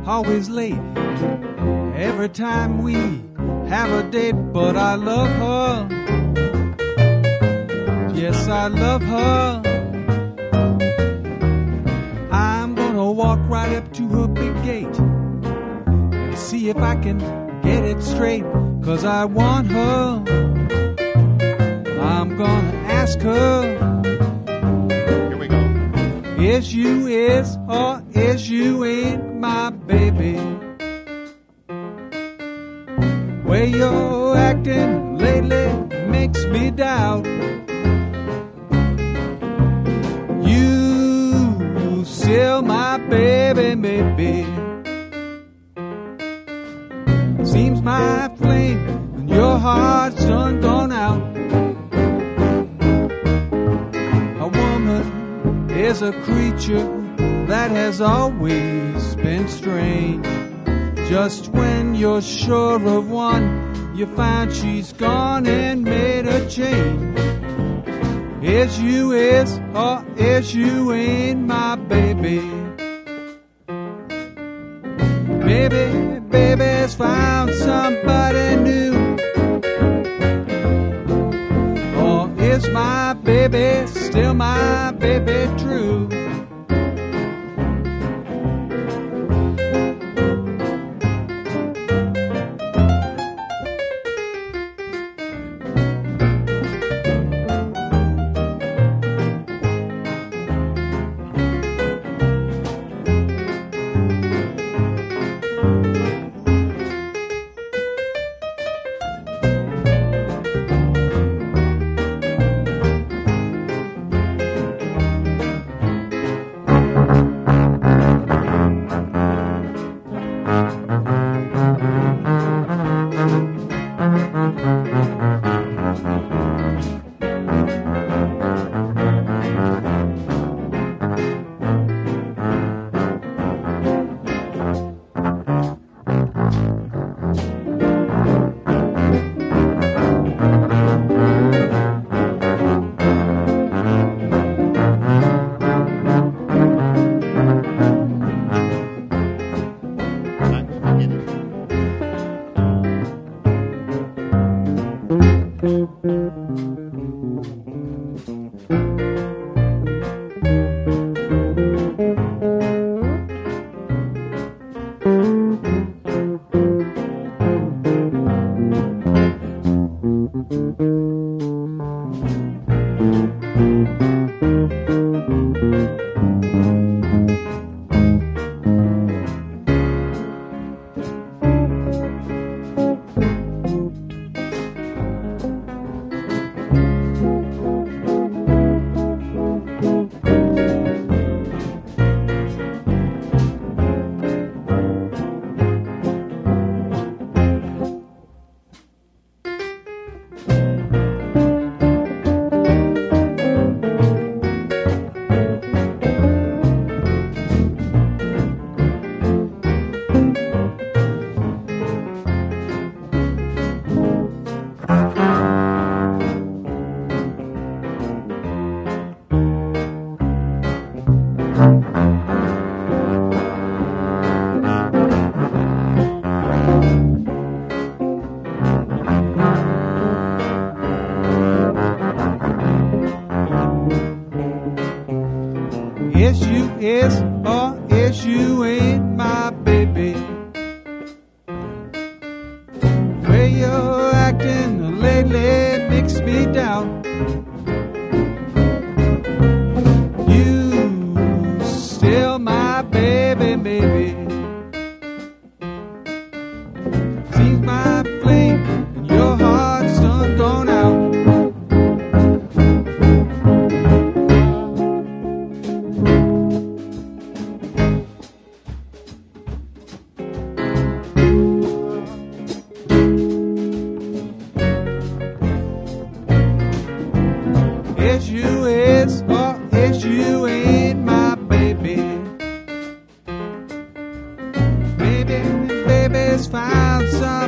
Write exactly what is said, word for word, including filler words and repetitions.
always late every time we have a date, but I love her. Yes, I love her. I'm gonna walk right up to her big gate and see if I can get it straight, 'cause I want her. I'm gonna ask her, here we go. Is you is or is you ain't my baby? Way you're acting lately makes me doubt you still my baby, maybe. Seems my flame and your heart's done gone out. A woman is a creature that has always been strange. Just when you're sure of one, you find she's gone and made a change. Is you is or is you ain't my baby? Maybe baby's found somebody new, or is my baby still my baby true? Is you is or is you ain't my baby? Way you're acting lately makes me doubt you still my baby, maybe. Seems my flame and your heart's done gone out. Is you is or is you ain't my baby? Baby, baby's found some